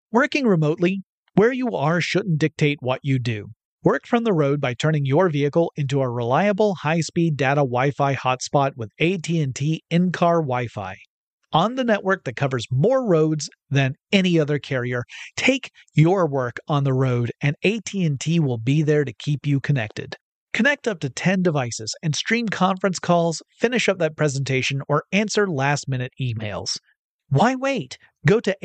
Working remotely, where you are shouldn't dictate what you do. Work from the road by turning your vehicle into a reliable high-speed data Wi-Fi hotspot with AT&T in-car Wi-Fi. On the network that covers more roads than any other carrier, take your work on the road and AT&T will be there to keep you connected. Connect up to 10 devices and stream conference calls, finish up that presentation, or answer last-minute emails. Why wait? Go to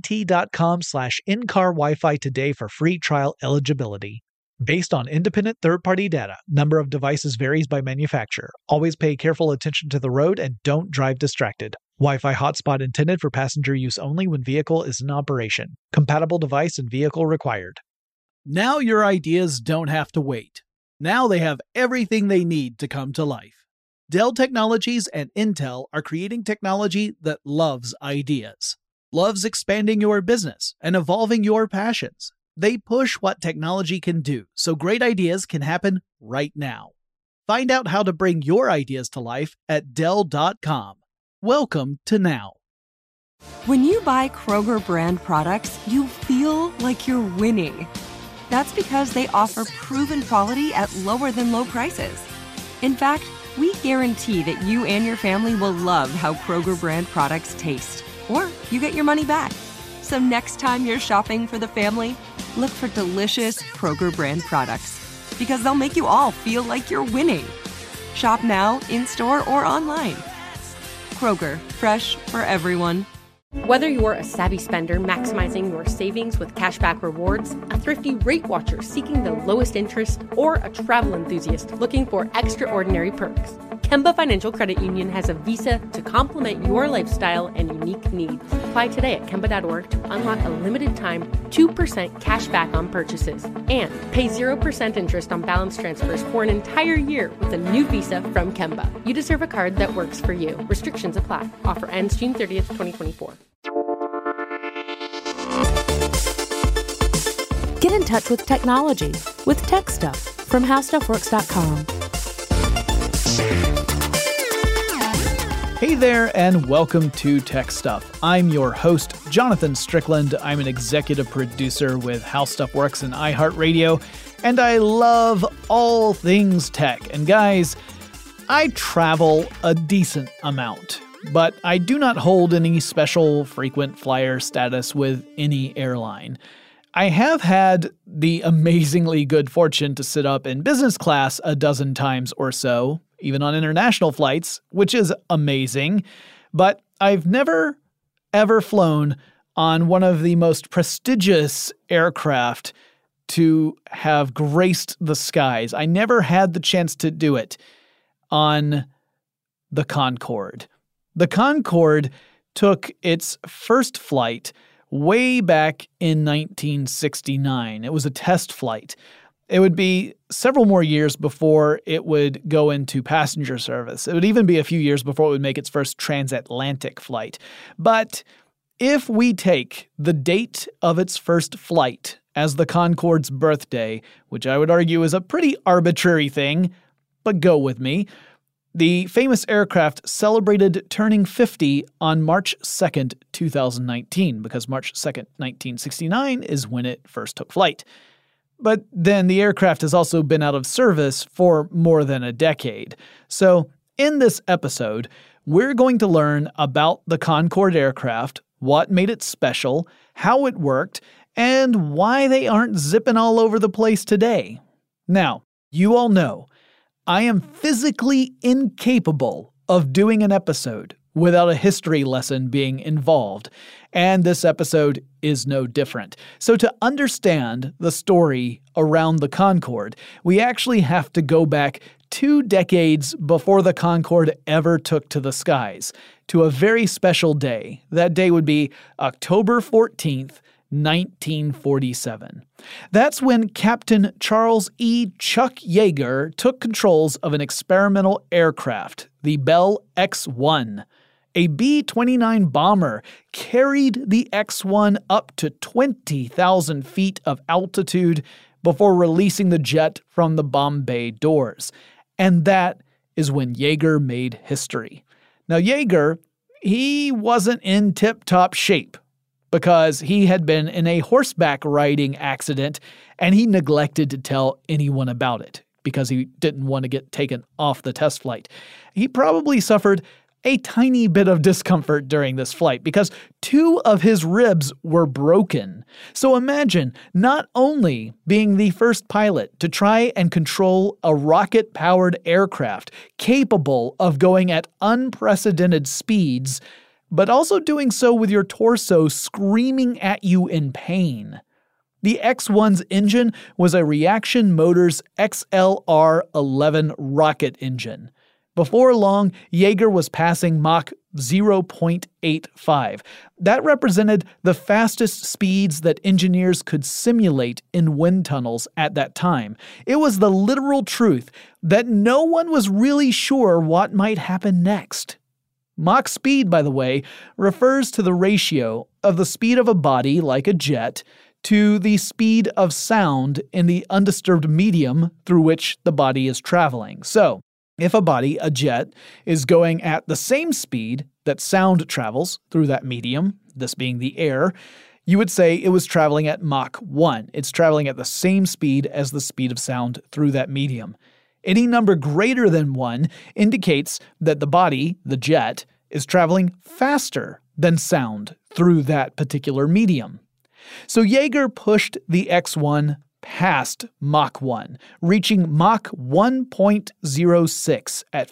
att.com/in-car Wi-Fi today for free trial eligibility. Based on independent third-party data, number of devices varies by manufacturer. Always pay careful attention to the road and don't drive distracted. Wi-Fi hotspot intended for passenger use only when vehicle is in operation. Compatible device and vehicle required. Now your ideas don't have to wait. Now they have everything they need to come to life. Dell Technologies and Intel are creating technology that loves ideas, loves expanding your business and evolving your passions. They push what technology can do so great ideas can happen right now. Find out how to bring your ideas to life at Dell.com. Welcome to Now. When you buy Kroger brand products, you feel like you're winning. That's because they offer proven quality at lower than low prices. In fact, we guarantee that you and your family will love how Kroger brand products taste, or you get your money back. So next time you're shopping for the family, look for delicious Kroger brand products, because they'll make you all feel like you're winning. Shop now, in-store, or online. Kroger, fresh for everyone. Whether you're a savvy spender maximizing your savings with cashback rewards, a thrifty rate watcher seeking the lowest interest, or a travel enthusiast looking for extraordinary perks, Kemba Financial Credit Union has a visa to complement your lifestyle and unique needs. Apply today at Kemba.org to unlock a limited time 2% cash back on purchases and pay 0% interest on balance transfers for an entire year with a new visa from Kemba. You deserve a card that works for you. Restrictions apply. Offer ends June 30th, 2024. Get in touch with technology with Tech Stuff from HowStuffWorks.com. Hey there, and welcome to Tech Stuff. I'm your host, Jonathan Strickland. I'm an executive producer with How Stuff Works and iHeartRadio, and I love all things tech. And guys, I travel a decent amount, but I do not hold any special frequent flyer status with any airline. I have had the amazingly good fortune to sit up in business class a dozen times or so, even on international flights, which is amazing, but I've never, ever flown on one of the most prestigious aircraft to have graced the skies. I never had the chance to do it on the Concorde. The Concorde took its first flight way back in 1969. It was a test flight. It would be several more years before it would go into passenger service. It would even be a few years before it would make its first transatlantic flight. But if we take the date of its first flight as the Concorde's birthday, which I would argue is a pretty arbitrary thing, but go with me, the famous aircraft celebrated turning 50 on March 2nd, 2019, because March 2nd, 1969 is when it first took flight. But then the aircraft has also been out of service for more than a decade. So in this episode, we're going to learn about the Concorde aircraft, what made it special, how it worked, and why they aren't zipping all over the place today. Now, you all know, I am physically incapable of doing an episode without a history lesson being involved, and this episode is no different. So to understand the story around the Concorde, we actually have to go back 2 decades before the Concorde ever took to the skies, to a very special day. That day would be October 14th, 1947. That's when Captain Charles E. Chuck Yeager took controls of an experimental aircraft, the Bell X-1. A B-29 bomber carried the X-1 up to 20,000 feet of altitude before releasing the jet from the bomb bay doors. And that is when Yeager made history. Now Yeager, he wasn't in tip-top shape, because he had been in a horseback riding accident and he neglected to tell anyone about it because he didn't want to get taken off the test flight. He probably suffered a tiny bit of discomfort during this flight because 2 of his ribs were broken. So imagine not only being the first pilot to try and control a rocket-powered aircraft capable of going at unprecedented speeds, but also doing so with your torso screaming at you in pain. The X-1's engine was a Reaction Motors XLR-11 rocket engine. Before long, Yeager was passing Mach 0.85. That represented the fastest speeds that engineers could simulate in wind tunnels at that time. It was the literal truth that no one was really sure what might happen next. Mach speed, by the way, refers to the ratio of the speed of a body, like a jet, to the speed of sound in the undisturbed medium through which the body is traveling. So, if a body, a jet, is going at the same speed that sound travels through that medium, this being the air, you would say it was traveling at Mach 1. It's traveling at the same speed as the speed of sound through that medium. Any number greater than 1 indicates that the body, the jet, is traveling faster than sound through that particular medium. So Yeager pushed the X-1 past Mach 1, reaching Mach 1.06 at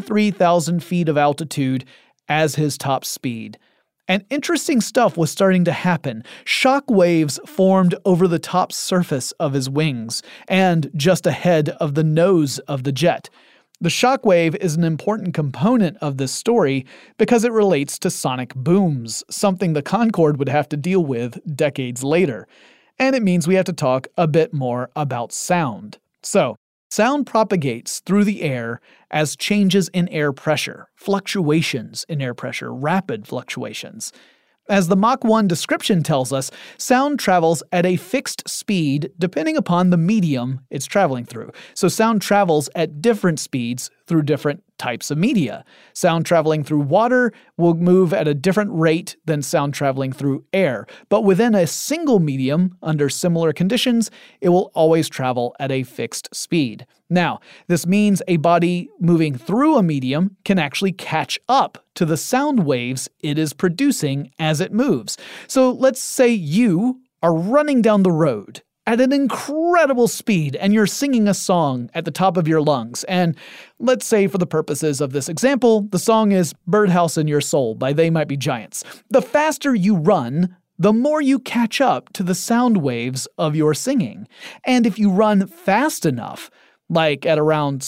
43,000 feet of altitude as his top speed. And interesting stuff was starting to happen. Shock waves formed over the top surface of his wings and just ahead of the nose of the jet. The shock wave is an important component of this story because it relates to sonic booms, something the Concorde would have to deal with decades later. And it means we have to talk a bit more about sound. So, sound propagates through the air as changes in air pressure, fluctuations in air pressure, rapid fluctuations. As the Mach 1 description tells us, sound travels at a fixed speed depending upon the medium it's traveling through. So sound travels at different speeds through different types of media. Sound traveling through water will move at a different rate than sound traveling through air. But within a single medium, under similar conditions, it will always travel at a fixed speed. Now, this means a body moving through a medium can actually catch up to the sound waves it is producing as it moves. So let's say you are running down the road at an incredible speed and you're singing a song at the top of your lungs. And let's say for the purposes of this example, the song is Birdhouse in Your Soul by They Might Be Giants. The faster you run, the more you catch up to the sound waves of your singing. And if you run fast enough, like at around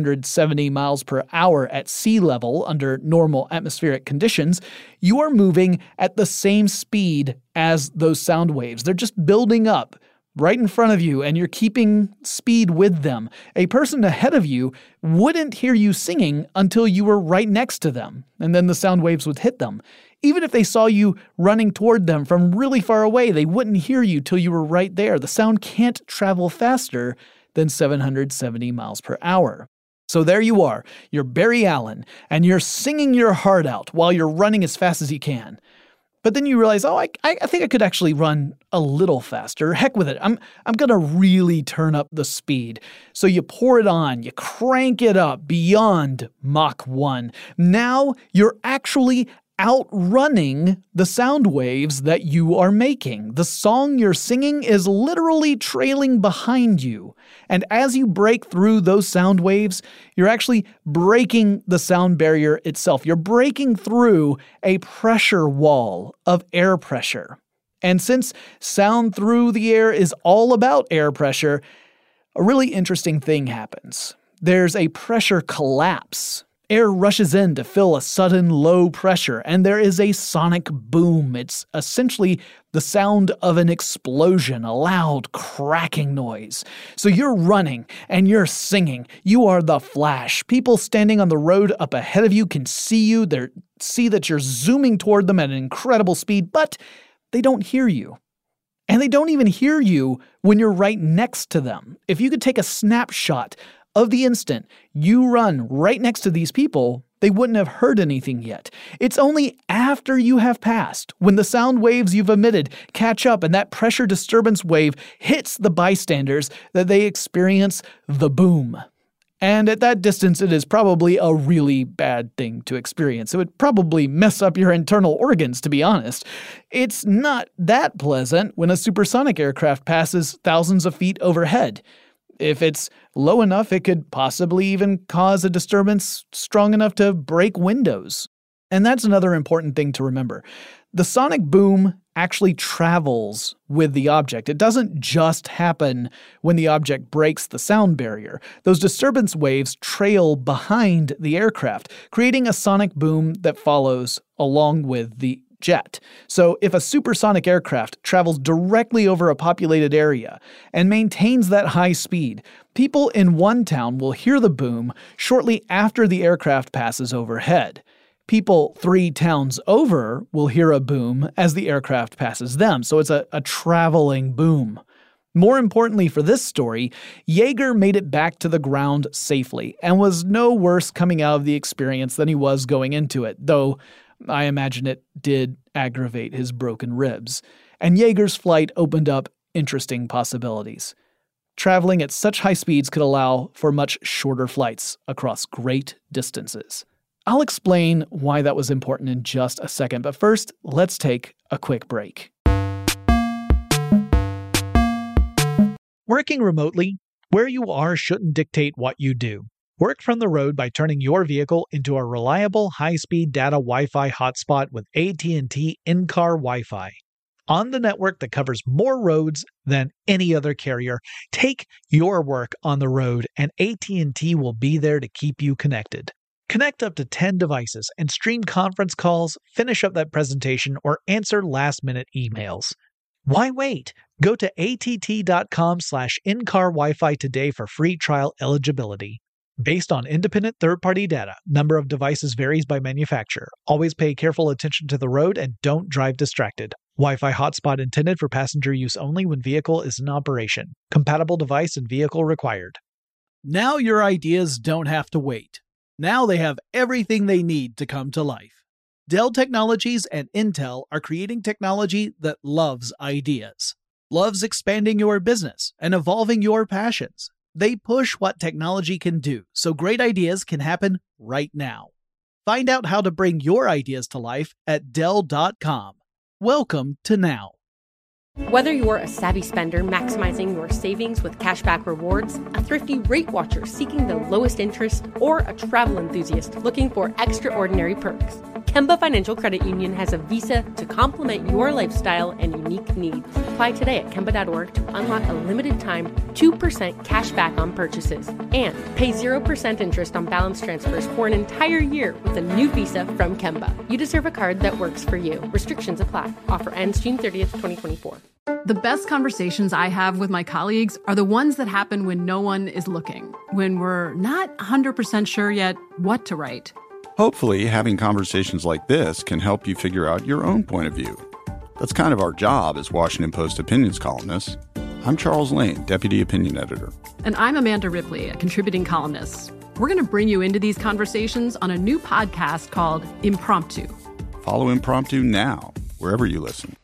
770 miles per hour at sea level under normal atmospheric conditions, you are moving at the same speed as those sound waves. They're just building up right in front of you, and you're keeping speed with them. A person ahead of you wouldn't hear you singing until you were right next to them, and then the sound waves would hit them. Even if they saw you running toward them from really far away, they wouldn't hear you till you were right there. The sound can't travel faster than 770 miles per hour. So there you are, you're Barry Allen, and you're singing your heart out while you're running as fast as you can. But then you realize, I think I could actually run a little faster. Heck with it. I'm going to really turn up the speed. So you pour it on, you crank it up beyond Mach 1. Now you're actually outrunning the sound waves that you are making. The song you're singing is literally trailing behind you. And as you break through those sound waves, you're actually breaking the sound barrier itself. You're breaking through a pressure wall of air pressure. And since sound through the air is all about air pressure, a really interesting thing happens. There's a pressure collapse. Air rushes in to fill a sudden low pressure, and there is a sonic boom. It's essentially the sound of an explosion, a loud cracking noise. So you're running and you're singing. You are the Flash. People standing on the road up ahead of you can see you. They see that you're zooming toward them at an incredible speed, but they don't hear you. And they don't even hear you when you're right next to them. If you could take a snapshot of the instant you run right next to these people, they wouldn't have heard anything yet. It's only after you have passed, when the sound waves you've emitted catch up and that pressure disturbance wave hits the bystanders, that they experience the boom. And at that distance, it is probably a really bad thing to experience. It would probably mess up your internal organs, to be honest. It's not that pleasant when a supersonic aircraft passes thousands of feet overhead. If it's low enough, it could possibly even cause a disturbance strong enough to break windows. And that's another important thing to remember. The sonic boom actually travels with the object. It doesn't just happen when the object breaks the sound barrier. Those disturbance waves trail behind the aircraft, creating a sonic boom that follows along with the jet. So if a supersonic aircraft travels directly over a populated area and maintains that high speed, people in one town will hear the boom shortly after the aircraft passes overhead. People 3 towns over will hear a boom as the aircraft passes them, so it's a traveling boom. More importantly for this story, Yeager made it back to the ground safely and was no worse coming out of the experience than he was going into it, though I imagine it did aggravate his broken ribs. And Yeager's flight opened up interesting possibilities. Traveling at such high speeds could allow for much shorter flights across great distances. I'll explain why that was important in just a second, but first, let's take a quick break. Working remotely, where you are shouldn't dictate what you do. Work from the road by turning your vehicle into a reliable high-speed data Wi-Fi hotspot with AT&T in-car Wi-Fi. On the network that covers more roads than any other carrier, take your work on the road and AT&T will be there to keep you connected. Connect up to 10 devices and stream conference calls, finish up that presentation, or answer last-minute emails. Why wait? Go to att.com/in-car Wi-Fi today for free trial eligibility. Based on independent third-party data, number of devices varies by manufacturer. Always pay careful attention to the road and don't drive distracted. Wi-Fi hotspot intended for passenger use only when vehicle is in operation. Compatible device and vehicle required. Now your ideas don't have to wait. Now they have everything they need to come to life. Dell Technologies and Intel are creating technology that loves ideas, loves expanding your business and evolving your passions. They push what technology can do, so great ideas can happen right now. Find out how to bring your ideas to life at Dell.com. Welcome to now. Whether you're a savvy spender maximizing your savings with cashback rewards, a thrifty rate watcher seeking the lowest interest, or a travel enthusiast looking for extraordinary perks, Kemba Financial Credit Union has a visa to complement your lifestyle and unique needs. Apply today at Kemba.org to unlock a limited-time 2% cash back on purchases and pay 0% interest on balance transfers for an entire year with a new visa from Kemba. You deserve a card that works for you. Restrictions apply. Offer ends June 30th, 2024. The best conversations I have with my colleagues are the ones that happen when no one is looking, when we're not 100% sure yet what to write. Hopefully, having conversations like this can help you figure out your own point of view. That's kind of our job as Washington Post opinions columnists. I'm Charles Lane, Deputy Opinion Editor. And I'm Amanda Ripley, a contributing columnist. We're going to bring you into these conversations on a new podcast called Impromptu. Follow Impromptu now, wherever you listen.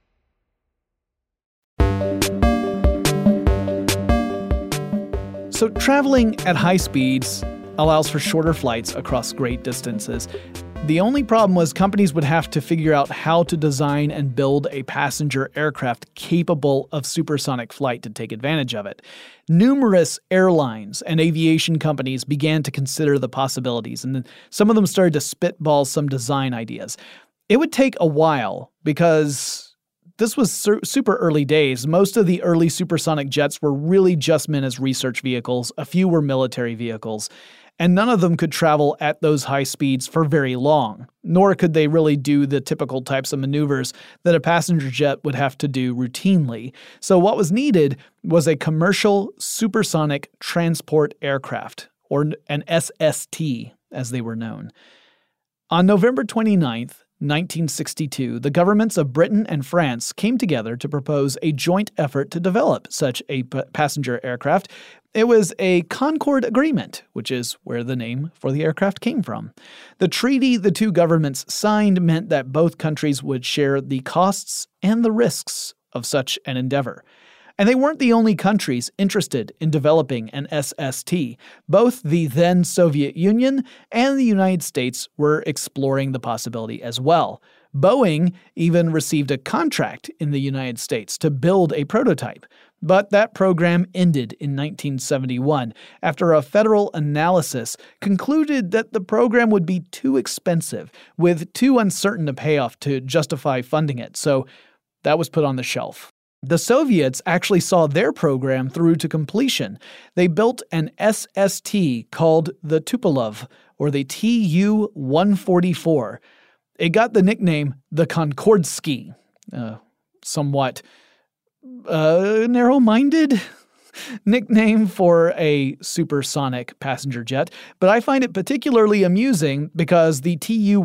So traveling at high speeds allows for shorter flights across great distances. The only problem was companies would have to figure out how to design and build a passenger aircraft capable of supersonic flight to take advantage of it. Numerous airlines and aviation companies began to consider the possibilities, and some of them started to spitball some design ideas. It would take a while because this was super early days. Most of the early supersonic jets were really just meant as research vehicles. A few were military vehicles. And none of them could travel at those high speeds for very long, nor could they really do the typical types of maneuvers that a passenger jet would have to do routinely. So what was needed was a commercial supersonic transport aircraft, or an SST, as they were known. On November 29th, 1962, the governments of Britain and France came together to propose a joint effort to develop such a passenger aircraft. It was a Concorde Agreement, which is where the name for the aircraft came from. The treaty the two governments signed meant that both countries would share the costs and the risks of such an endeavor. And they weren't the only countries interested in developing an SST. Both the then Soviet Union and the United States were exploring the possibility as well. Boeing even received a contract in the United States to build a prototype. But that program ended in 1971 after a federal analysis concluded that the program would be too expensive, with too uncertain a payoff to justify funding it, so that was put on the shelf. The Soviets actually saw their program through to completion. They built an SST called the Tupolev, or the Tu-144. It got the nickname the Konkordsky, somewhat narrow-minded nickname for a supersonic passenger jet, but I find it particularly amusing because the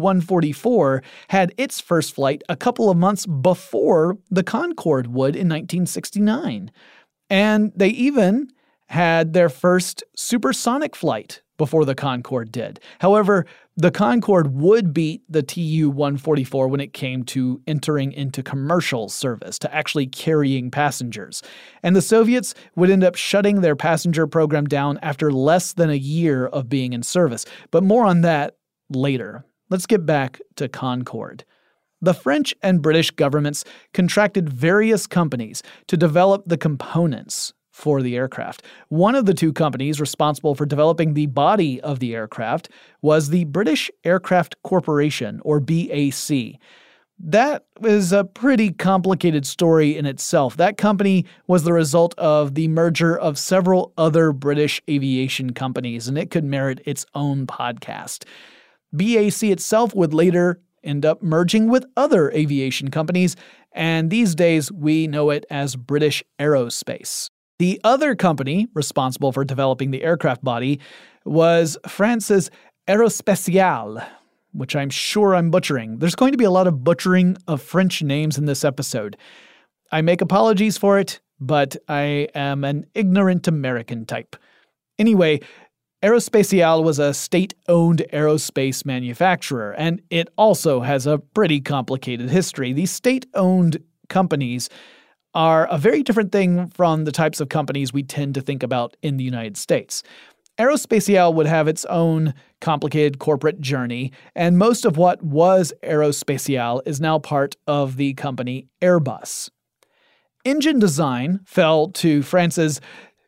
Tu-144 had its first flight a couple of months before the Concorde would in 1969. And they even had their first supersonic flight before the Concorde did. However, the Concorde would beat the Tu-144 when it came to entering into commercial service, to actually carrying passengers. And the Soviets would end up shutting their passenger program down after less than a year of being in service. But more on that later. Let's get back to Concorde. The French and British governments contracted various companies to develop the components for the aircraft. One of the two companies responsible for developing the body of the aircraft was the British Aircraft Corporation, or BAC. That is a pretty complicated story in itself. That company was the result of the merger of several other British aviation companies, and it could merit its own podcast. BAC itself would later end up merging with other aviation companies, and these days we know it as British Aerospace. The other company responsible for developing the aircraft body was France's Aerospatiale, which I'm sure I'm butchering. There's going to be a lot of butchering of French names in this episode. I make apologies for it, but I am an ignorant American type. Anyway, Aerospatiale was a state-owned aerospace manufacturer, and it also has a pretty complicated history. These state-owned companies are a very different thing from the types of companies we tend to think about in the United States. Aerospatiale would have its own complicated corporate journey, and most of what was Aerospatiale is now part of the company Airbus. Engine design fell to France's,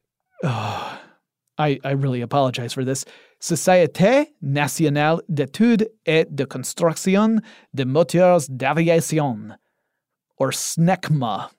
I really apologize for this, Société Nationale d'Études et de Construction de Moteurs d'Aviation, or SNECMA.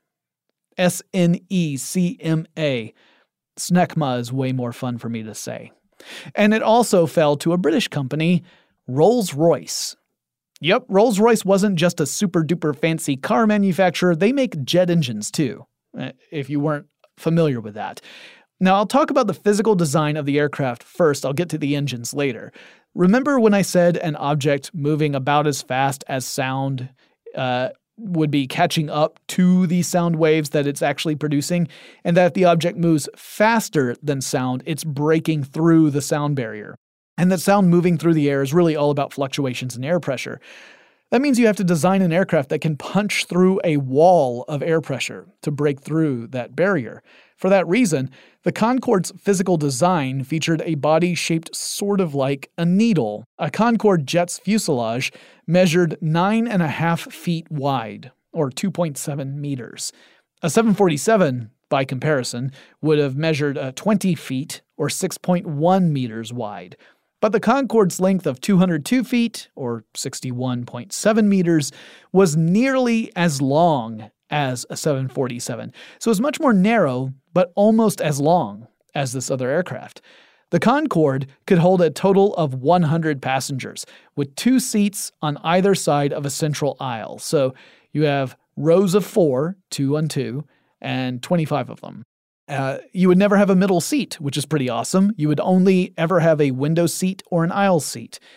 SNECMA. SNECMA is way more fun for me to say. And it also fell to a British company, Rolls-Royce. Yep, Rolls-Royce wasn't just a super-duper fancy car manufacturer, they make jet engines too, if you weren't familiar with that. Now, I'll talk about the physical design of the aircraft first. I'll get to the engines later. Remember when I said an object moving about as fast as sound would be catching up to the sound waves that it's actually producing, and that if the object moves faster than sound, it's breaking through the sound barrier. And that sound moving through the air is really all about fluctuations in air pressure. That means you have to design an aircraft that can punch through a wall of air pressure to break through that barrier. For that reason, the Concorde's physical design featured a body shaped sort of like a needle. A Concorde jet's fuselage measured 9.5 feet wide, or 2.7 meters. A 747, by comparison, would have measured 20 feet, or 6.1 meters wide. But the Concorde's length of 202 feet, or 61.7 meters, was nearly as long as a 747. So it was much more narrow, but almost as long as this other aircraft. The Concorde could hold a total of 100 passengers, with 2 seats on either side of a central aisle. So you have rows of 4, 2 on 2, and 25 of them. You would never have a middle seat, which is pretty awesome. You would only ever have a window seat or an aisle seat.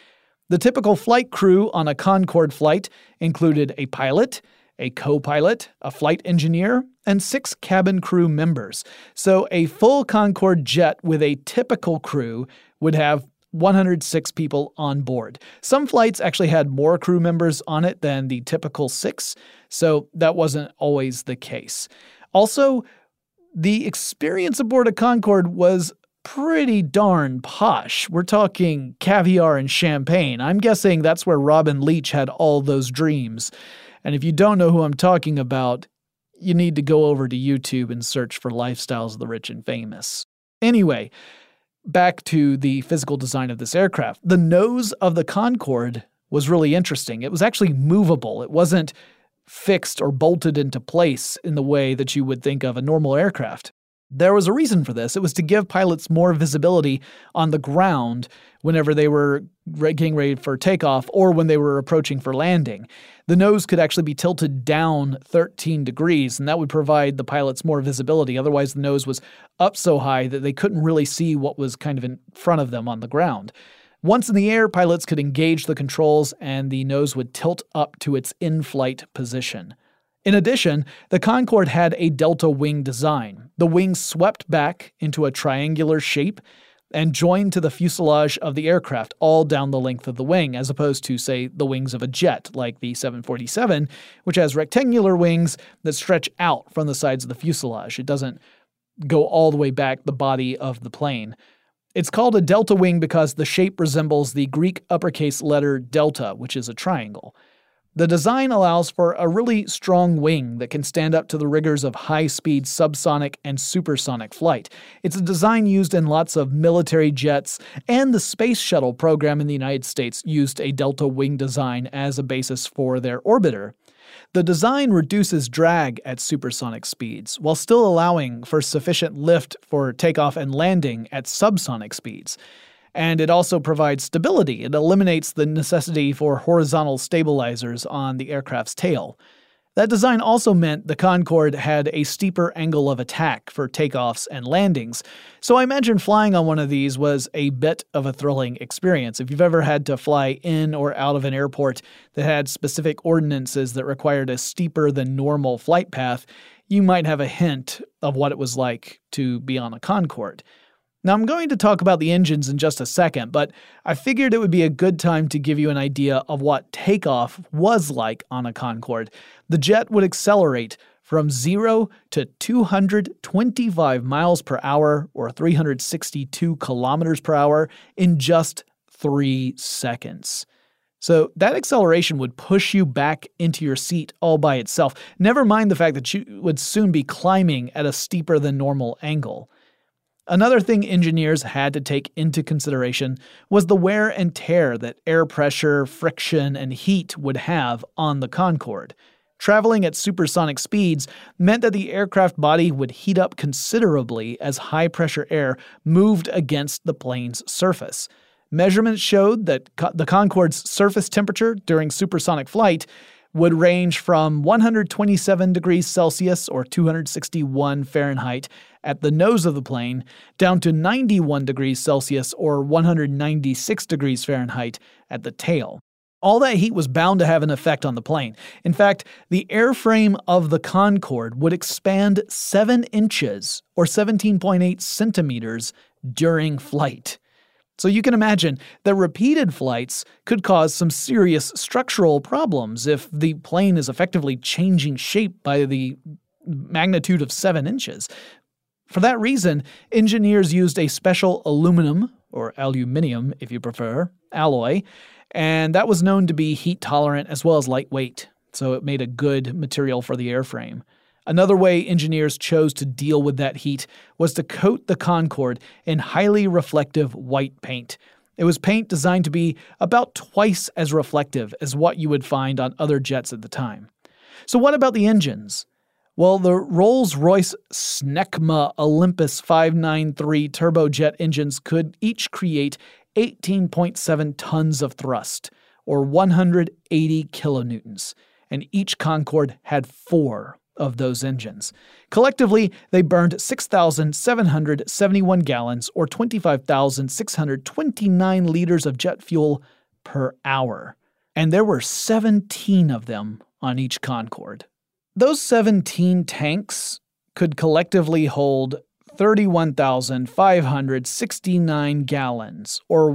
The typical flight crew on a Concorde flight included a pilot, a co-pilot, a flight engineer, and 6 cabin crew members. So a full Concorde jet with a typical crew would have 106 people on board. Some flights actually had more crew members on it than the typical 6, so that wasn't always the case. Also, the experience aboard a Concorde was pretty darn posh. We're talking caviar and champagne. I'm guessing that's where Robin Leach had all those dreams. And if you don't know who I'm talking about, you need to go over to YouTube and search for Lifestyles of the Rich and Famous. Anyway, back to the physical design of this aircraft. The nose of the Concorde was really interesting. It was actually movable. It wasn't fixed or bolted into place in the way that you would think of a normal aircraft. There was a reason for this. It was to give pilots more visibility on the ground whenever they were getting ready for takeoff or when they were approaching for landing. The nose could actually be tilted down 13 degrees, and that would provide the pilots more visibility. Otherwise, the nose was up so high that they couldn't really see what was kind of in front of them on the ground. Once in the air, pilots could engage the controls, and the nose would tilt up to its in-flight position. In addition, the Concorde had a delta wing design. The wings swept back into a triangular shape and joined to the fuselage of the aircraft all down the length of the wing, as opposed to, say, the wings of a jet like the 747, which has rectangular wings that stretch out from the sides of the fuselage. It doesn't go all the way back the body of the plane. It's called a delta wing because the shape resembles the Greek uppercase letter delta, which is a triangle. The design allows for a really strong wing that can stand up to the rigors of high-speed subsonic and supersonic flight. It's a design used in lots of military jets, and the Space Shuttle program in the United States used a delta wing design as a basis for their orbiter. The design reduces drag at supersonic speeds, while still allowing for sufficient lift for takeoff and landing at subsonic speeds. And it also provides stability. It eliminates the necessity for horizontal stabilizers on the aircraft's tail. That design also meant the Concorde had a steeper angle of attack for takeoffs and landings, so I imagine flying on one of these was a bit of a thrilling experience. If you've ever had to fly in or out of an airport that had specific ordinances that required a steeper than normal flight path, you might have a hint of what it was like to be on a Concorde. Now, I'm going to talk about the engines in just a second, but I figured it would be a good time to give you an idea of what takeoff was like on a Concorde. The jet would accelerate from 0 to 225 miles per hour, or 362 kilometers per hour, in just 3 seconds. So that acceleration would push you back into your seat all by itself. Never mind the fact that you would soon be climbing at a steeper than normal angle. Another thing engineers had to take into consideration was the wear and tear that air pressure, friction, and heat would have on the Concorde. Traveling at supersonic speeds meant that the aircraft body would heat up considerably as high-pressure air moved against the plane's surface. Measurements showed that the Concorde's surface temperature during supersonic flight would range from 127 degrees Celsius or 261 Fahrenheit at the nose of the plane down to 91 degrees Celsius or 196 degrees Fahrenheit at the tail. All that heat was bound to have an effect on the plane. In fact, the airframe of the Concorde would expand 7 inches or 17.8 centimeters during flight. So you can imagine that repeated flights could cause some serious structural problems if the plane is effectively changing shape by the magnitude of 7 inches. For that reason, engineers used a special aluminum, or aluminium if you prefer, alloy, and that was known to be heat tolerant as well as lightweight, so it made a good material for the airframe. Another way engineers chose to deal with that heat was to coat the Concorde in highly reflective white paint. It was paint designed to be about twice as reflective as what you would find on other jets at the time. So what about the engines? Well, the Rolls-Royce Snecma Olympus 593 turbojet engines could each create 18.7 tons of thrust, or 180 kilonewtons, and each Concorde had 4 of those engines. Collectively, they burned 6,771 gallons or 25,629 liters of jet fuel per hour. And there were 17 of them on each Concorde. Those 17 tanks could collectively hold 31,569 gallons, or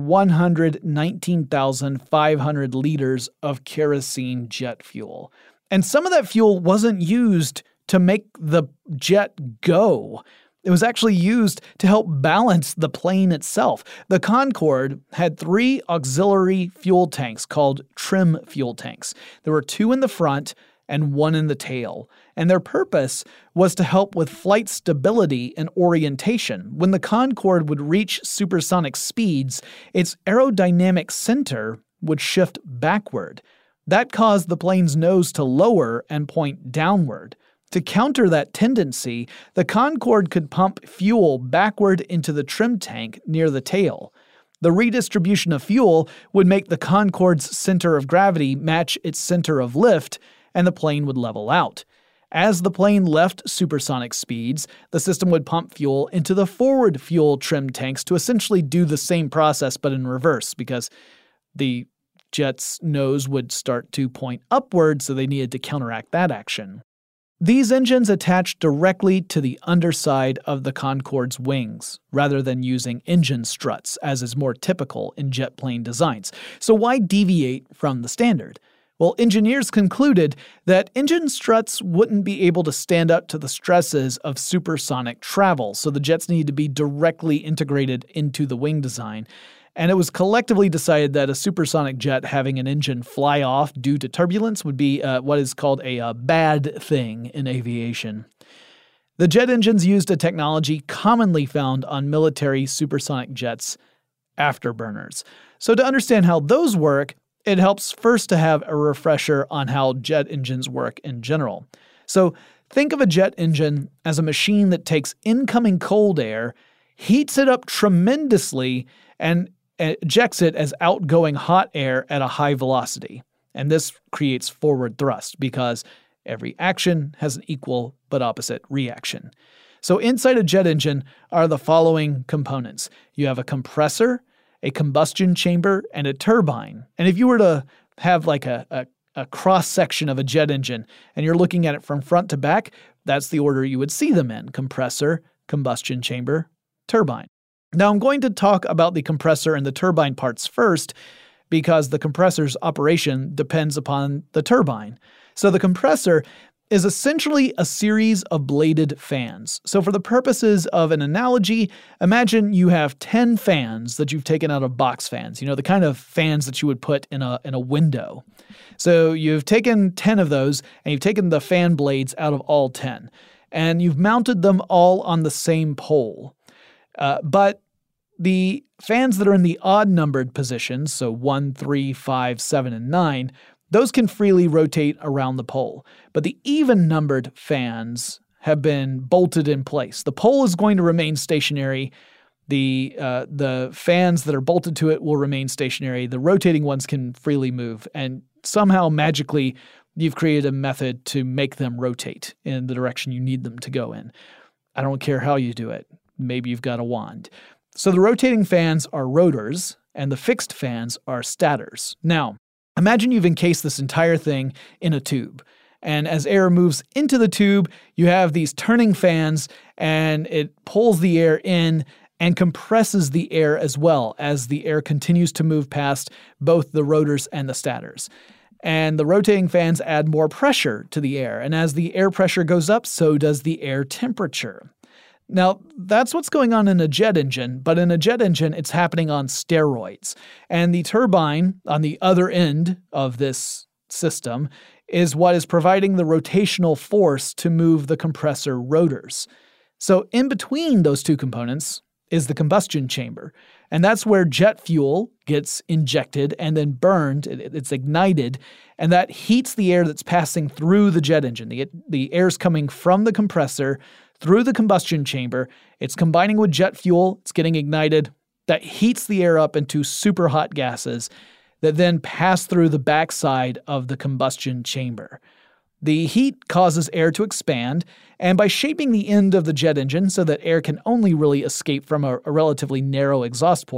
119,500 liters of kerosene jet fuel. And some of that fuel wasn't used to make the jet go. It was actually used to help balance the plane itself. The Concorde had 3 auxiliary fuel tanks called trim fuel tanks. There were 2 in the front and 1 in the tail. And their purpose was to help with flight stability and orientation. When the Concorde would reach supersonic speeds, its aerodynamic center would shift backward. That caused the plane's nose to lower and point downward. To counter that tendency, the Concorde could pump fuel backward into the trim tank near the tail. The redistribution of fuel would make the Concorde's center of gravity match its center of lift, and the plane would level out. As the plane left supersonic speeds, the system would pump fuel into the forward fuel trim tanks to essentially do the same process but in reverse, because the jet's nose would start to point upward, so they needed to counteract that action. These engines attached directly to the underside of the Concorde's wings, rather than using engine struts, as is more typical in jet plane designs. So why deviate from the standard? Well, engineers concluded that engine struts wouldn't be able to stand up to the stresses of supersonic travel, so the jets needed to be directly integrated into the wing design. And it was collectively decided that a supersonic jet having an engine fly off due to turbulence would be what is called a bad thing in aviation. The jet engines used a technology commonly found on military supersonic jets, afterburners. So to understand how those work, it helps first to have a refresher on how jet engines work in general. So think of a jet engine as a machine that takes incoming cold air, heats it up tremendously, and ejects it as outgoing hot air at a high velocity. And this creates forward thrust because every action has an equal but opposite reaction. So inside a jet engine are the following components. You have a compressor, a combustion chamber, and a turbine. And if you were to have like a cross-section of a jet engine and you're looking at it from front to back, that's the order you would see them in: compressor, combustion chamber, turbine. Now I'm going to talk about the compressor and the turbine parts first because the compressor's operation depends upon the turbine. So the compressor is essentially a series of bladed fans. So for the purposes of an analogy, imagine you have 10 fans that you've taken out of box fans, the kind of fans that you would put in a window. So you've taken 10 of those, and you've taken the fan blades out of all 10, and you've mounted them all on the same pole. But the fans that are in the odd-numbered positions, so 1, 3, 5, 7, and 9, those can freely rotate around the pole. But the even-numbered fans have been bolted in place. The pole is going to remain stationary. The fans that are bolted to it will remain stationary. The rotating ones can freely move. And somehow, magically, you've created a method to make them rotate in the direction you need them to go in. I don't care how you do it. Maybe you've got a wand. So the rotating fans are rotors, and the fixed fans are stators. Now, imagine you've encased this entire thing in a tube. And as air moves into the tube, you have these turning fans, and it pulls the air in and compresses the air as well as the air continues to move past both the rotors and the stators. And the rotating fans add more pressure to the air. And as the air pressure goes up, so does the air temperature. Now, that's what's going on in a jet engine, but in a jet engine, it's happening on steroids. And the turbine on the other end of this system is what is providing the rotational force to move the compressor rotors. So in between those two components is the combustion chamber. And that's where jet fuel gets injected and then burned. It's ignited, and that heats the air that's passing through the jet engine. The air's coming from the compressor through the combustion chamber. It's combining with jet fuel. It's getting ignited. That heats the air up into super hot gases that then pass through the backside of the combustion chamber. The heat causes air to expand, and by shaping the end of the jet engine so that air can only really escape from a relatively narrow exhaust port,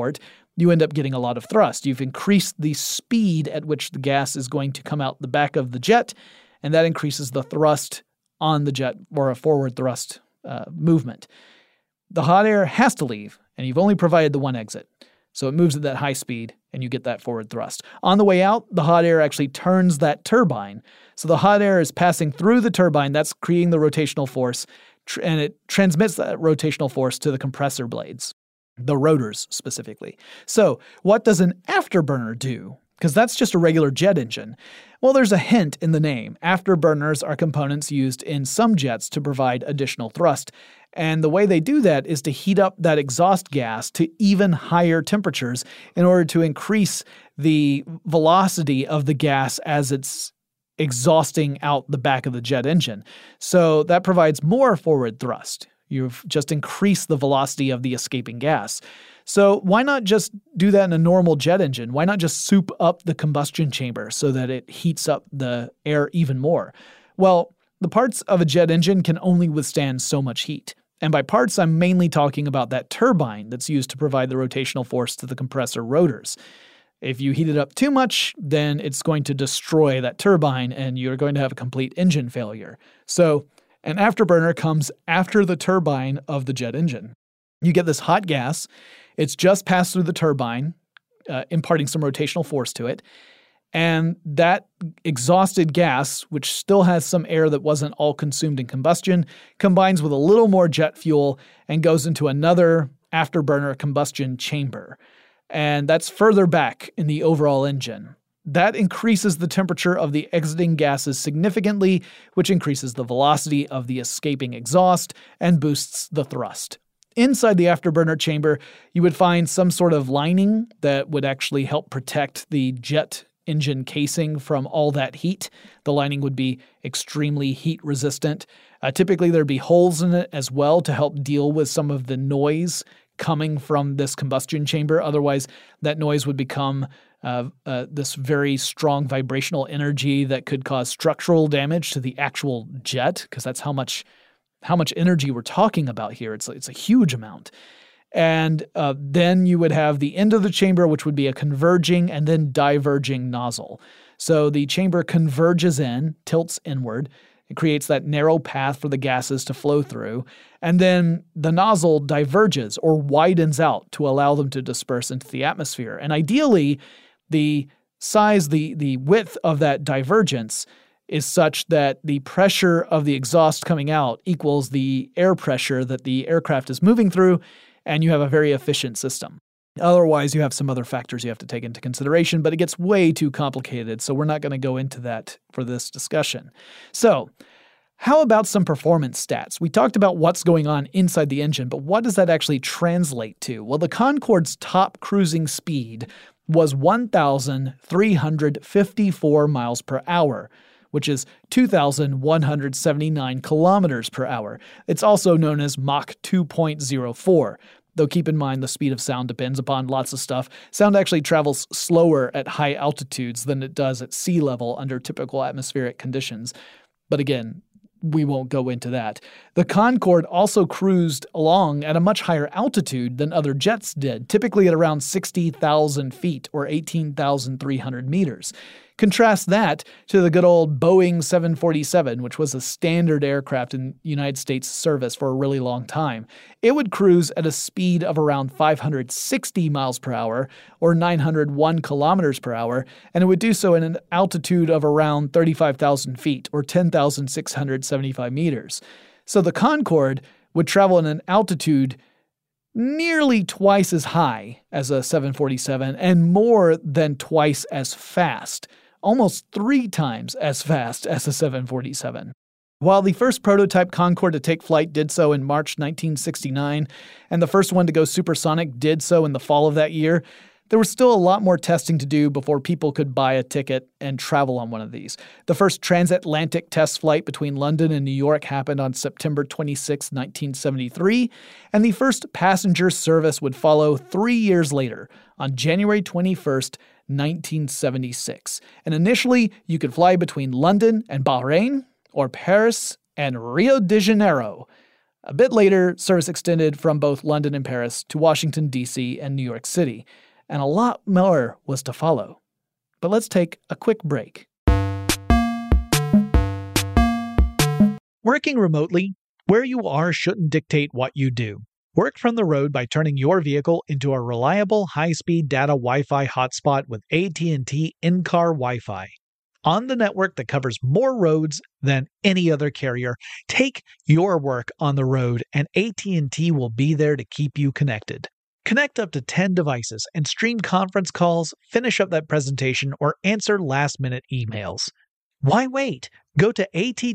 you end up getting a lot of thrust. You've increased the speed at which the gas is going to come out the back of the jet, and that increases the thrust on the jet, or a forward thrust movement. The hot air has to leave, and you've only provided the one exit. So it moves at that high speed, and you get that forward thrust. On the way out, the hot air actually turns that turbine. So the hot air is passing through the turbine. That's creating the rotational force, and it transmits that rotational force to the compressor blades, the rotors specifically. So what does an afterburner do? Because that's just a regular jet engine. Well, there's a hint in the name. Afterburners are components used in some jets to provide additional thrust. And the way they do that is to heat up that exhaust gas to even higher temperatures in order to increase the velocity of the gas as it's exhausting out the back of the jet engine. So that provides more forward thrust. You've just increased the velocity of the escaping gas. So why not just do that in a normal jet engine? Why not just soup up the combustion chamber so that it heats up the air even more? Well, the parts of a jet engine can only withstand so much heat. And by parts, I'm mainly talking about that turbine that's used to provide the rotational force to the compressor rotors. If you heat it up too much, then it's going to destroy that turbine and you're going to have a complete engine failure. So an afterburner comes after the turbine of the jet engine. You get this hot gas. It's just passed through the turbine, imparting some rotational force to it. And that exhausted gas, which still has some air that wasn't all consumed in combustion, combines with a little more jet fuel and goes into another afterburner combustion chamber. And that's further back in the overall engine. That increases the temperature of the exiting gases significantly, which increases the velocity of the escaping exhaust and boosts the thrust. Inside the afterburner chamber, you would find some sort of lining that would actually help protect the jet engine casing from all that heat. The lining would be extremely heat resistant. Typically, there'd be holes in it as well to help deal with some of the noise coming from this combustion chamber. Otherwise, that noise would become this very strong vibrational energy that could cause structural damage to the actual jet, because that's how much energy we're talking about here. It's a huge amount. And then you would have the end of the chamber, which would be a converging and then diverging nozzle. So the chamber converges in, tilts inward. It creates that narrow path for the gases to flow through. And then the nozzle diverges or widens out to allow them to disperse into the atmosphere. And ideally, the size, the width of that divergence is such that the pressure of the exhaust coming out equals the air pressure that the aircraft is moving through, and you have a very efficient system. Otherwise, you have some other factors you have to take into consideration, but it gets way too complicated, so we're not going to go into that for this discussion. So, how about some performance stats? We talked about what's going on inside the engine, but what does that actually translate to? Well, the Concorde's top cruising speed was 1,354 miles per hour, which is 2,179 kilometers per hour. It's also known as Mach 2.04. Though keep in mind the speed of sound depends upon lots of stuff. Sound actually travels slower at high altitudes than it does at sea level under typical atmospheric conditions. But again, we won't go into that. The Concorde also cruised along at a much higher altitude than other jets did, typically at around 60,000 feet or 18,300 meters. Contrast that to the good old Boeing 747, which was a standard aircraft in United States service for a really long time. It would cruise at a speed of around 560 miles per hour or 901 kilometers per hour, and it would do so at an altitude of around 35,000 feet or 10,675 meters. So the Concorde would travel at an altitude nearly twice as high as a 747 and more than twice as fast, almost 3 times as fast as a 747. While the first prototype Concorde to take flight did so in March 1969, and the first one to go supersonic did so in the fall of that year, there was still a lot more testing to do before people could buy a ticket and travel on one of these. The first transatlantic test flight between London and New York happened on September 26, 1973, and the first passenger service would follow 3 years later, on January 21st, 1976. And initially, you could fly between London and Bahrain, or Paris and Rio de Janeiro. A bit later, service extended from both London and Paris to Washington, D.C. and New York City. and a lot more was to follow. But let's take a quick break. Working remotely, where you are shouldn't dictate what you do. Work from the road by turning your vehicle into a reliable high-speed data Wi-Fi hotspot with AT&T in-car Wi-Fi. On the network that covers more roads than any other carrier, take your work on the road and AT&T will be there to keep you connected. Connect up to 10 devices and stream conference calls, finish up that presentation, or answer last-minute emails. Why wait? Go to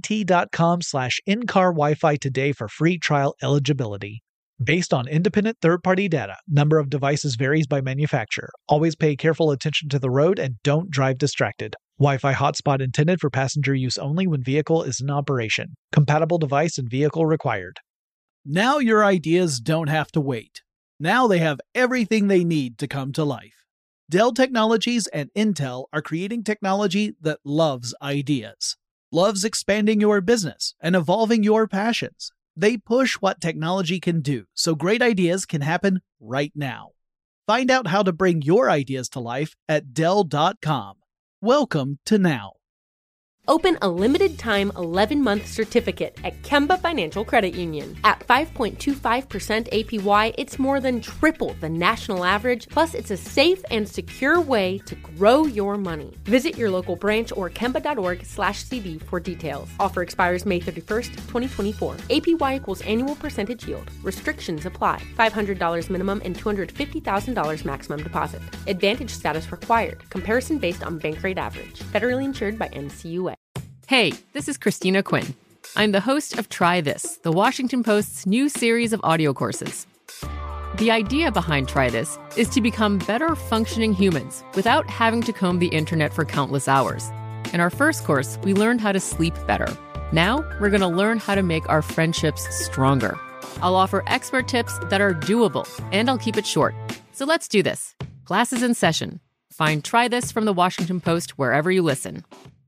att.com/in-car Wi-Fi today for free trial eligibility. Based on independent third-party data, number of devices varies by manufacturer. Always pay careful attention to the road and don't drive distracted. Wi-Fi hotspot intended for passenger use only when vehicle is in operation. Compatible device and vehicle required. Now your ideas don't have to wait. Now they have everything they need to come to life. Dell Technologies and Intel are creating technology that loves ideas, loves expanding your business and evolving your passions. They push what technology can do so great ideas can happen right now. Find out how to bring your ideas to life at Dell.com. Welcome to Now. Open a limited-time 11-month certificate at Kemba Financial Credit Union. At 5.25% APY, it's more than triple the national average, plus it's a safe and secure way to grow your money. Visit your local branch or kemba.org/cd for details. Offer expires May 31st, 2024. APY equals annual percentage yield. Restrictions apply. $500 minimum and $250,000 maximum deposit. Advantage status required. Comparison based on bank rate average. Federally insured by NCUA. Hey, this is Christina Quinn. I'm the host of Try This, the Washington Post's new series of audio courses. The idea behind Try This is to become better functioning humans without having to comb the internet for countless hours. In our first course, we learned how to sleep better. Now, we're going to learn how to make our friendships stronger. I'll offer expert tips that are doable, and I'll keep it short. So let's do this. Class is in session. Find Try This from the Washington Post wherever you listen.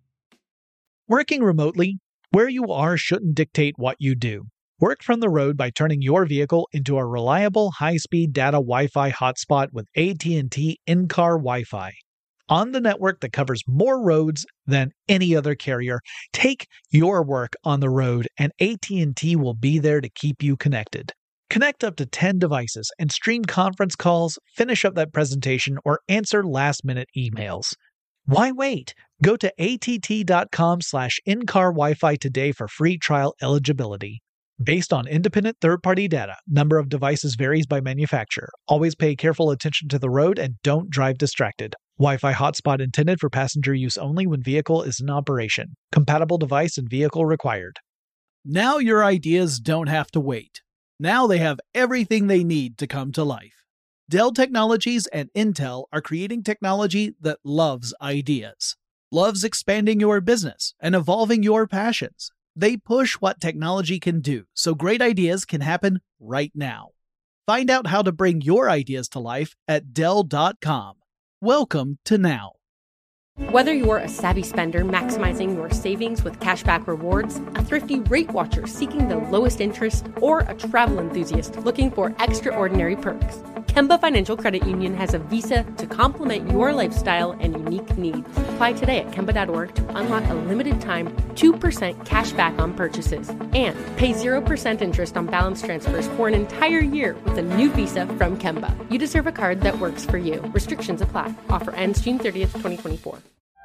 Working remotely, where you are shouldn't dictate what you do. Work from the road by turning your vehicle into a reliable high-speed data Wi-Fi hotspot with AT&T in-car Wi-Fi. On the network that covers more roads than any other carrier, take your work on the road and AT&T will be there to keep you connected. Connect up to 10 devices and stream conference calls, finish up that presentation, or answer last-minute emails. Why wait? Go to att.com/in-car Wi-Fi today for free trial eligibility. Based on independent third-party data, number of devices varies by manufacturer. Always pay careful attention to the road and don't drive distracted. Wi-Fi hotspot intended for passenger use only when vehicle is in operation. Compatible device and vehicle required. Now your ideas don't have to wait. Now they have everything they need to come to life. Dell Technologies and Intel are creating technology that loves ideas, loves expanding your business and evolving your passions. They push what technology can do so great ideas can happen right now. Find out how to bring your ideas to life at Dell.com. Welcome to Now. Whether you're a savvy spender maximizing your savings with cashback rewards, a thrifty rate watcher seeking the lowest interest, or a travel enthusiast looking for extraordinary perks, Kemba Financial Credit Union has a visa to complement your lifestyle and unique needs. Apply today at Kemba.org to unlock a limited-time 2% cash back on purchases and pay 0% interest on balance transfers for an entire year with a new visa from Kemba. You deserve a card that works for you. Restrictions apply. Offer ends June 30th, 2024.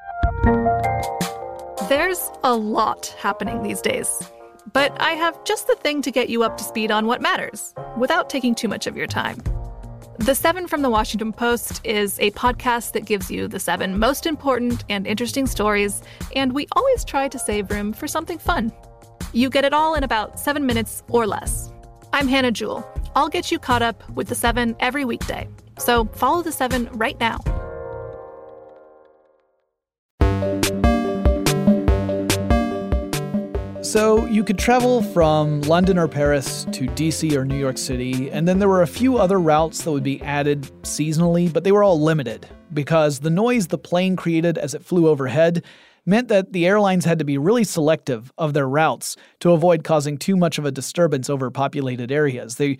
There's a lot happening these days, but I have just the thing to get you up to speed on what matters without taking too much of your time. The 7 from the Washington Post is a podcast that gives you the 7 most important and interesting stories, and we always try to save room for something fun. You get it all in about 7 minutes or less. I'm Hannah Jewell. I'll get you caught up with the 7 every weekday, so follow the 7 right now. So you could travel from London or Paris to DC or New York City, and then there were a few other routes that would be added seasonally, but they were all limited because the noise the plane created as it flew overhead meant that the airlines had to be really selective of their routes to avoid causing too much of a disturbance over populated areas. They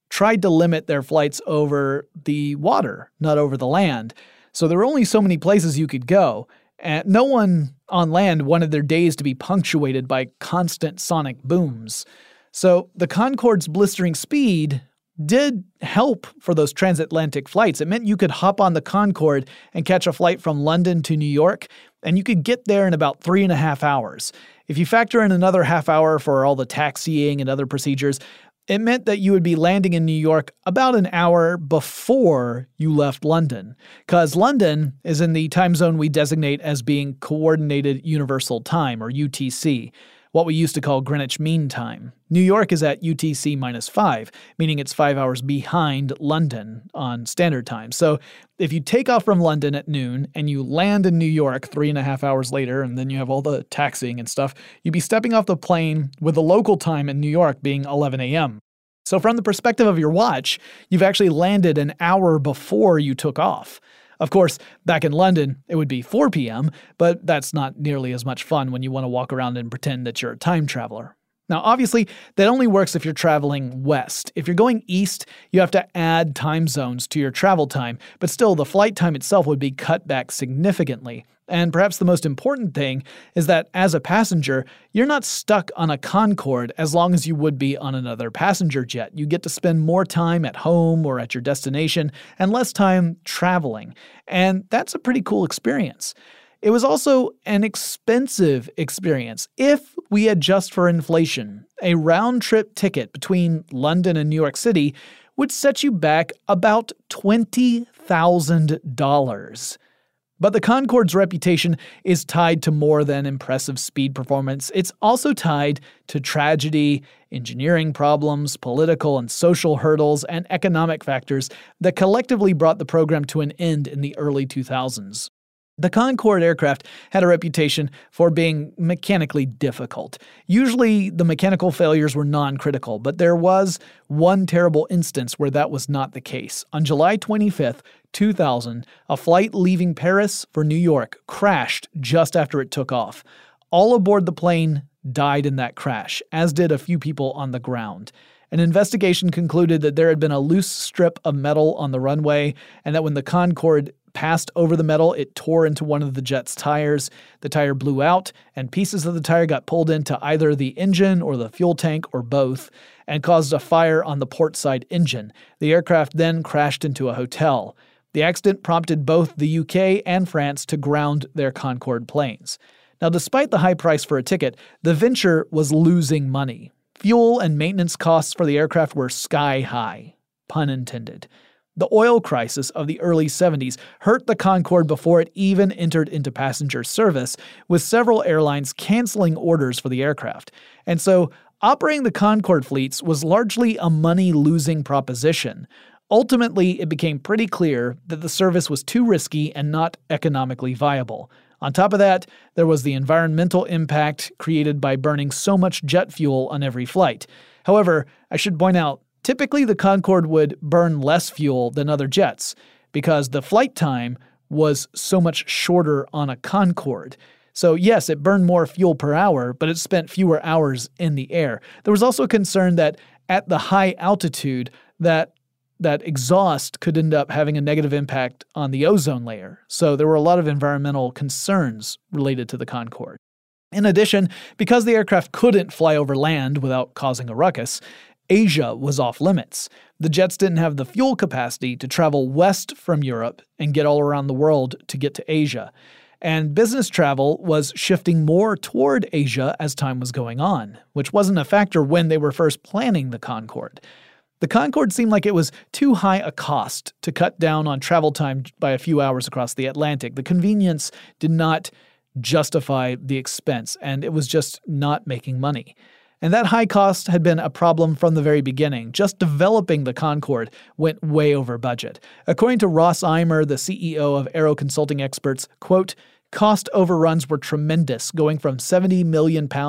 tried to limit their flights over the water, not over the land. So there were only so many places you could go. And no one on land wanted their days to be punctuated by constant sonic booms. So the Concorde's blistering speed did help for those transatlantic flights. It meant you could hop on the Concorde and catch a flight from London to New York, and you could get there in about 3.5 hours. If you factor in another half hour for all the taxiing and other procedures, it meant that you would be landing in New York about an hour before you left London, because London is in the time zone we designate as being Coordinated Universal Time, or UTC, what we used to call Greenwich Mean Time. New York is at UTC-5, meaning it's 5 hours behind London on standard time. So if you take off from London at noon and you land in New York 3.5 hours later, and then you have all the taxiing and stuff, you'd be stepping off the plane with the local time in New York being 11 a.m. So from the perspective of your watch, you've actually landed an hour before you took off. Of course, back in London, it would be 4 p.m., but that's not nearly as much fun when you want to walk around and pretend that you're a time traveler. Now, obviously, that only works if you're traveling west. If you're going east, you have to add time zones to your travel time, but still, the flight time itself would be cut back significantly. And perhaps the most important thing is that as a passenger, you're not stuck on a Concorde as long as you would be on another passenger jet. You get to spend more time at home or at your destination and less time traveling. And that's a pretty cool experience. It was also an expensive experience. If we adjust for inflation, a round-trip ticket between London and New York City would set you back about $20,000. But the Concorde's reputation is tied to more than impressive speed performance. It's also tied to tragedy, engineering problems, political and social hurdles, and economic factors that collectively brought the program to an end in the early 2000s. The Concorde aircraft had a reputation for being mechanically difficult. Usually, the mechanical failures were non-critical, but there was one terrible instance where that was not the case. On July 25th, 2000, a flight leaving Paris for New York crashed just after it took off. All aboard the plane died in that crash, as did a few people on the ground. An investigation concluded that there had been a loose strip of metal on the runway, and that when the Concorde passed over the metal, it tore into one of the jet's tires. The tire blew out, and pieces of the tire got pulled into either the engine or the fuel tank or both, and caused a fire on the port side engine. The aircraft then crashed into a hotel. The accident prompted both the UK and France to ground their Concorde planes. Now, despite the high price for a ticket, the venture was losing money. Fuel and maintenance costs for the aircraft were sky high, pun intended. The oil crisis of the early 70s hurt the Concorde before it even entered into passenger service, with several airlines canceling orders for the aircraft. And so, operating the Concorde fleets was largely a money-losing proposition. Ultimately, it became pretty clear that the service was too risky and not economically viable. On top of that, there was the environmental impact created by burning so much jet fuel on every flight. However, I should point out, typically the Concorde would burn less fuel than other jets because the flight time was so much shorter on a Concorde. So yes, it burned more fuel per hour, but it spent fewer hours in the air. There was also concern that at the high altitude, that exhaust could end up having a negative impact on the ozone layer. So there were a lot of environmental concerns related to the Concorde. In addition, because the aircraft couldn't fly over land without causing a ruckus, Asia was off limits. The jets didn't have the fuel capacity to travel west from Europe and get all around the world to get to Asia. And business travel was shifting more toward Asia as time was going on, which wasn't a factor when they were first planning the Concorde. The Concorde seemed like it was too high a cost to cut down on travel time by a few hours across the Atlantic. The convenience did not justify the expense, and it was just not making money. And that high cost had been a problem from the very beginning. Just developing the Concorde went way over budget. According to Ross Eimer, the CEO of Aero Consulting Experts, quote, "Cost overruns were tremendous, going from £70 million to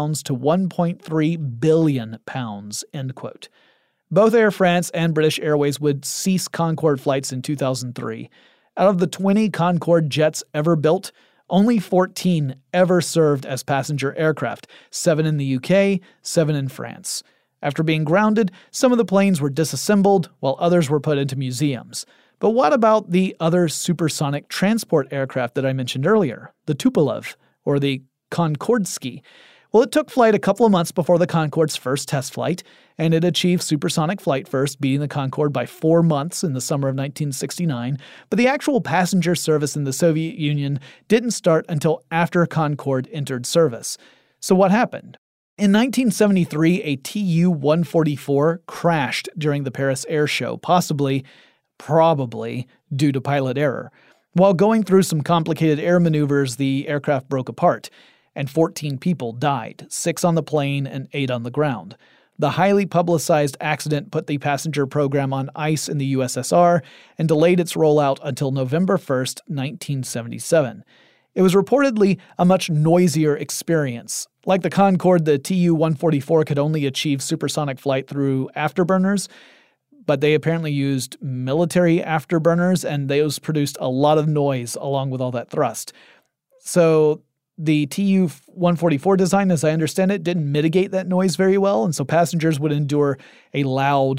£1.3 billion, end quote. Both Air France and British Airways would cease Concorde flights in 2003. Out of the 20 Concorde jets ever built, only 14 ever served as passenger aircraft, 7 in the UK, 7 in France. After being grounded, some of the planes were disassembled, while others were put into museums. But what about the other supersonic transport aircraft that I mentioned earlier, the Tupolev, or the Konkordsky? Well, it took flight a couple of months before the Concorde's first test flight, and it achieved supersonic flight first, beating the Concorde by 4 months in the summer of 1969, but the actual passenger service in the Soviet Union didn't start until after Concorde entered service. So what happened? In 1973, a Tu-144 crashed during the Paris Air Show, probably due to pilot error. While going through some complicated air maneuvers, the aircraft broke apart, and 14 people died, 6 on the plane and 8 on the ground. The highly publicized accident put the passenger program on ice in the USSR and delayed its rollout until November 1st, 1977. It was reportedly a much noisier experience. Like the Concorde, the Tu-144 could only achieve supersonic flight through afterburners, but they apparently used military afterburners, and those produced a lot of noise along with all that thrust. So the Tu-144 design, as I understand it, didn't mitigate that noise very well, and so passengers would endure a loud,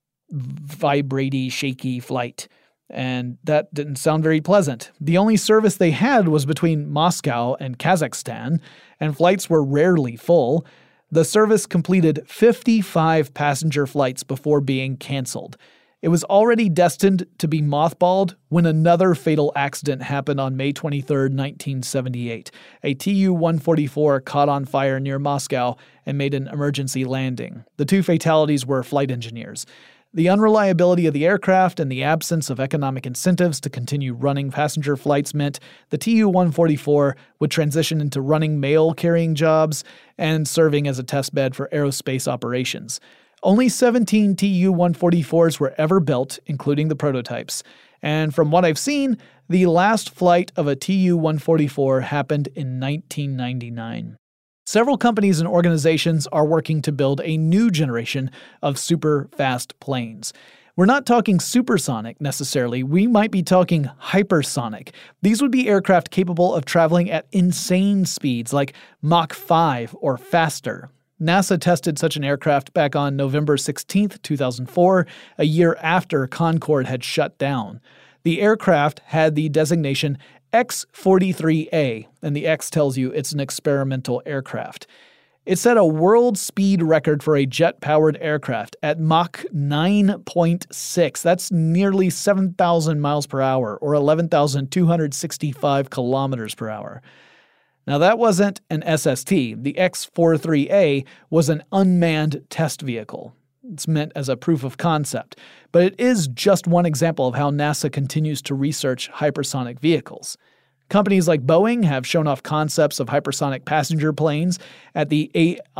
vibraty, shaky flight. And that didn't sound very pleasant. The only service they had was between Moscow and Kazakhstan, and flights were rarely full. The service completed 55 passenger flights before being canceled. It was already destined to be mothballed when another fatal accident happened on May 23, 1978. A Tu-144 caught on fire near Moscow and made an emergency landing. The 2 fatalities were flight engineers. The unreliability of the aircraft and the absence of economic incentives to continue running passenger flights meant the Tu-144 would transition into running mail-carrying jobs and serving as a testbed for aerospace operations. Only 17 Tu-144s were ever built, including the prototypes. And from what I've seen, the last flight of a Tu-144 happened in 1999. Several companies and organizations are working to build a new generation of super fast planes. We're not talking supersonic necessarily, we might be talking hypersonic. These would be aircraft capable of traveling at insane speeds like Mach 5 or faster. NASA tested such an aircraft back on November 16, 2004, a year after Concorde had shut down. The aircraft had the designation X-43A, and the X tells you it's an experimental aircraft. It set a world speed record for a jet-powered aircraft at Mach 9.6. That's nearly 7,000 miles per hour, or 11,265 kilometers per hour. Now that wasn't an SST. The X-43A was an unmanned test vehicle. It's meant as a proof of concept, but it is just one example of how NASA continues to research hypersonic vehicles. Companies like Boeing have shown off concepts of hypersonic passenger planes. At the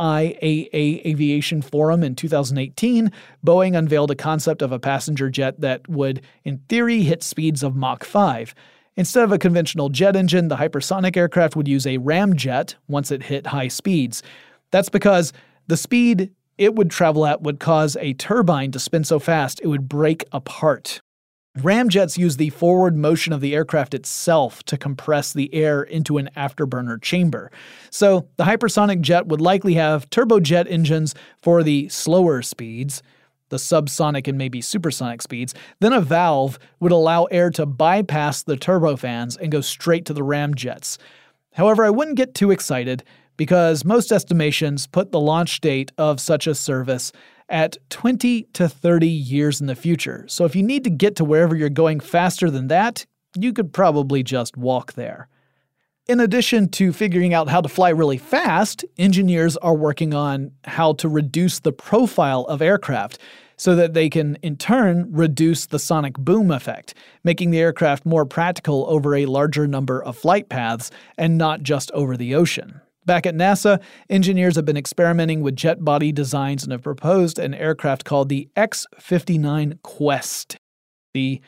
AIAA Aviation Forum in 2018, Boeing unveiled a concept of a passenger jet that would, in theory, hit speeds of Mach 5. Instead of a conventional jet engine, the hypersonic aircraft would use a ramjet once it hit high speeds. That's because the speed it would travel at would cause a turbine to spin so fast it would break apart. Ramjets use the forward motion of the aircraft itself to compress the air into an afterburner chamber. So the hypersonic jet would likely have turbojet engines for the slower speeds, the subsonic and maybe supersonic speeds. Then a valve would allow air to bypass the turbofans and go straight to the ramjets. However, I wouldn't get too excited, because most estimations put the launch date of such a service at 20 to 30 years in the future. So if you need to get to wherever you're going faster than that, you could probably just walk there. In addition to figuring out how to fly really fast, engineers are working on how to reduce the profile of aircraft so that they can, in turn, reduce the sonic boom effect, making the aircraft more practical over a larger number of flight paths and not just over the ocean. Back at NASA, engineers have been experimenting with jet body designs and have proposed an aircraft called the X-59 Quest. The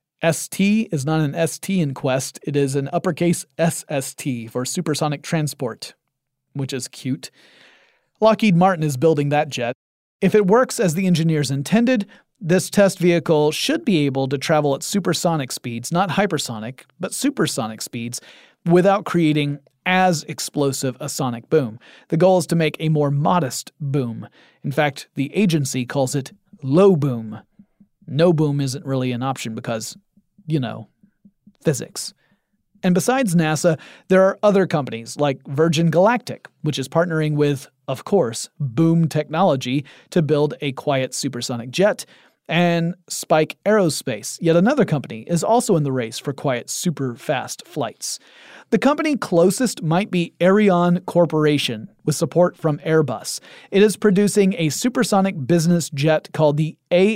ST is not an ST in Quest, it is an uppercase SST for supersonic transport, which is cute. Lockheed Martin is building that jet. If it works as the engineers intended, this test vehicle should be able to travel at supersonic speeds, not hypersonic, but supersonic speeds, without creating as explosive a sonic boom. The goal is to make a more modest boom. In fact, the agency calls it low boom. No boom isn't really an option because, physics. And besides NASA, there are other companies like Virgin Galactic, which is partnering with, of course, Boom Technology to build a quiet supersonic jet, and Spike Aerospace, yet another company, is also in the race for quiet super fast flights. The company closest might be Ariane Corporation, with support from Airbus. It is producing a supersonic business jet called the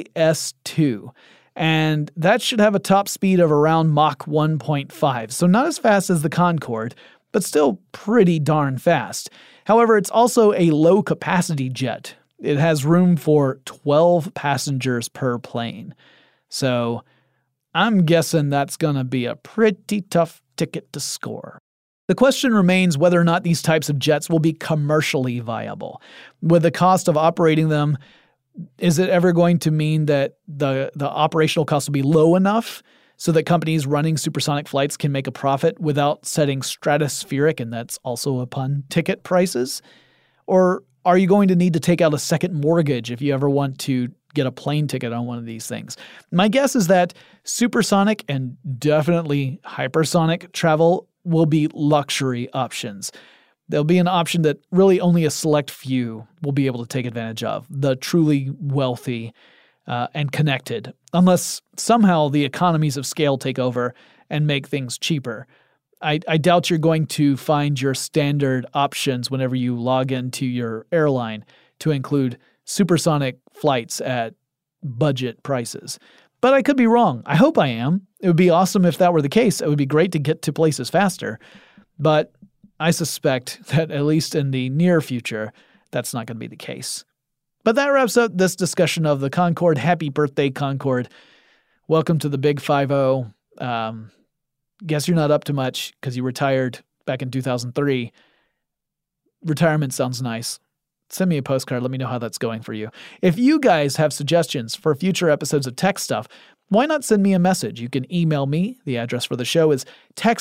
AS-2. And that should have a top speed of around Mach 1.5, so not as fast as the Concorde, but still pretty darn fast. However, it's also a low-capacity jet. It has room for 12 passengers per plane. So I'm guessing that's going to be a pretty tough ticket to score. The question remains whether or not these types of jets will be commercially viable. With the cost of operating them, is it ever going to mean that the operational cost will be low enough so that companies running supersonic flights can make a profit without setting stratospheric, and that's also a pun, ticket prices? Or are you going to need to take out a second mortgage if you ever want to get a plane ticket on one of these things? My guess is that supersonic and definitely hypersonic travel will be luxury options. There'll be an option that really only a select few will be able to take advantage of, the truly wealthy and connected, unless somehow the economies of scale take over and make things cheaper. I doubt you're going to find your standard options whenever you log into your airline to include supersonic flights at budget prices. But I could be wrong. I hope I am. It would be awesome if that were the case. It would be great to get to places faster. But I suspect that at least in the near future, that's not going to be the case. But that wraps up this discussion of the Concorde. Happy birthday, Concorde. Welcome to the Big 5-0. Guess you're not up to much because you retired back in 2003. Retirement sounds nice. Send me a postcard. Let me know how that's going for you. If you guys have suggestions for future episodes of Tech Stuff, why not send me a message? You can email me. The address for the show is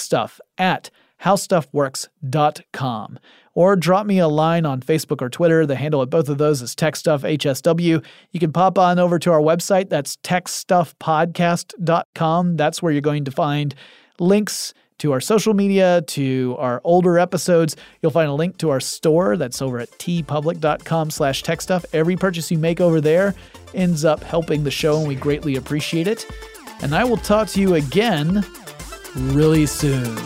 techstuff@howstuffworks.com. Or drop me a line on Facebook or Twitter. The handle at both of those is TechStuffHSW. You can pop on over to our website. That's techstuffpodcast.com. That's where you're going to find links to our social media, to our older episodes. You'll find a link to our store. That's over at tpublic.com/techstuff. Every purchase you make over there ends up helping the show, and we greatly appreciate it. And I will talk to you again really soon.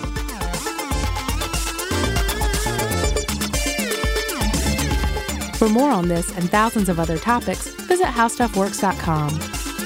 For more on this and thousands of other topics, visit howstuffworks.com.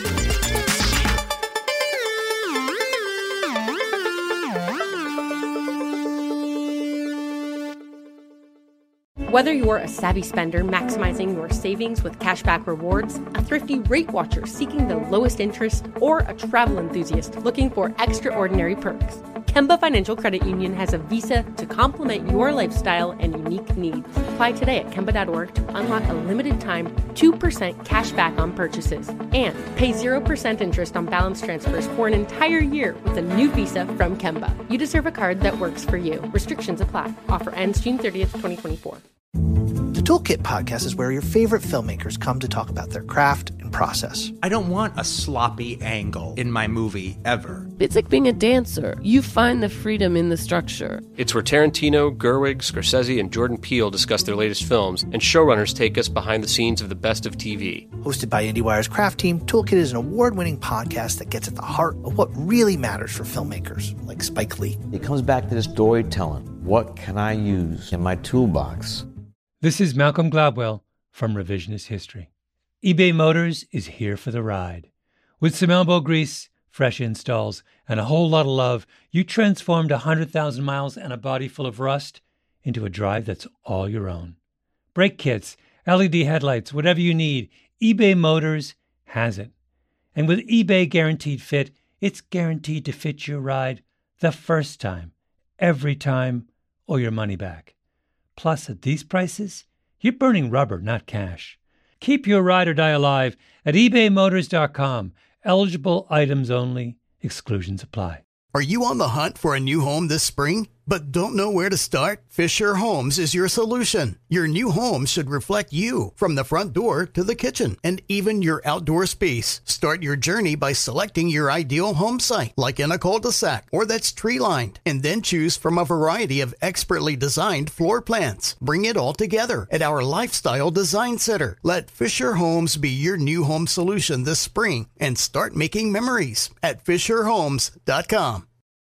Whether you're a savvy spender maximizing your savings with cashback rewards, a thrifty rate watcher seeking the lowest interest, or a travel enthusiast looking for extraordinary perks, Kemba Financial Credit Union has a visa to complement your lifestyle and unique needs. Apply today at Kemba.org to unlock a limited-time 2% cash back on purchases and pay 0% interest on balance transfers for an entire year with a new visa from Kemba. You deserve a card that works for you. Restrictions apply. Offer ends June 30th, 2024. The Toolkit podcast is where your favorite filmmakers come to talk about their craft and process. I don't want a sloppy angle in my movie ever. It's like being a dancer. You find the freedom in the structure. It's where Tarantino, Gerwig, Scorsese, and Jordan Peele discuss their latest films, and showrunners take us behind the scenes of the best of TV. Hosted by IndieWire's craft team, Toolkit is an award-winning podcast that gets at the heart of what really matters for filmmakers, like Spike Lee. It comes back to the storytelling. What can I use in my toolbox? This is Malcolm Gladwell from Revisionist History. eBay Motors is here for the ride. With some elbow grease, fresh installs, and a whole lot of love, you transformed 100,000 miles and a body full of rust into a drive that's all your own. Brake kits, LED headlights, whatever you need, eBay Motors has it. And with eBay Guaranteed Fit, it's guaranteed to fit your ride the first time, every time, or your money back. Plus, at these prices, you're burning rubber, not cash. Keep your ride or die alive at ebaymotors.com. Eligible items only. Exclusions apply. Are you on the hunt for a new home this spring? but don't know where to start? Fisher Homes is your solution. Your new home should reflect you, from the front door to the kitchen and even your outdoor space. Start your journey by selecting your ideal home site, like in a cul-de-sac or that's tree-lined, and then choose from a variety of expertly designed floor plans. Bring it all together at our Lifestyle Design Center. Let Fisher Homes be your new home solution this spring and start making memories at FisherHomes.com.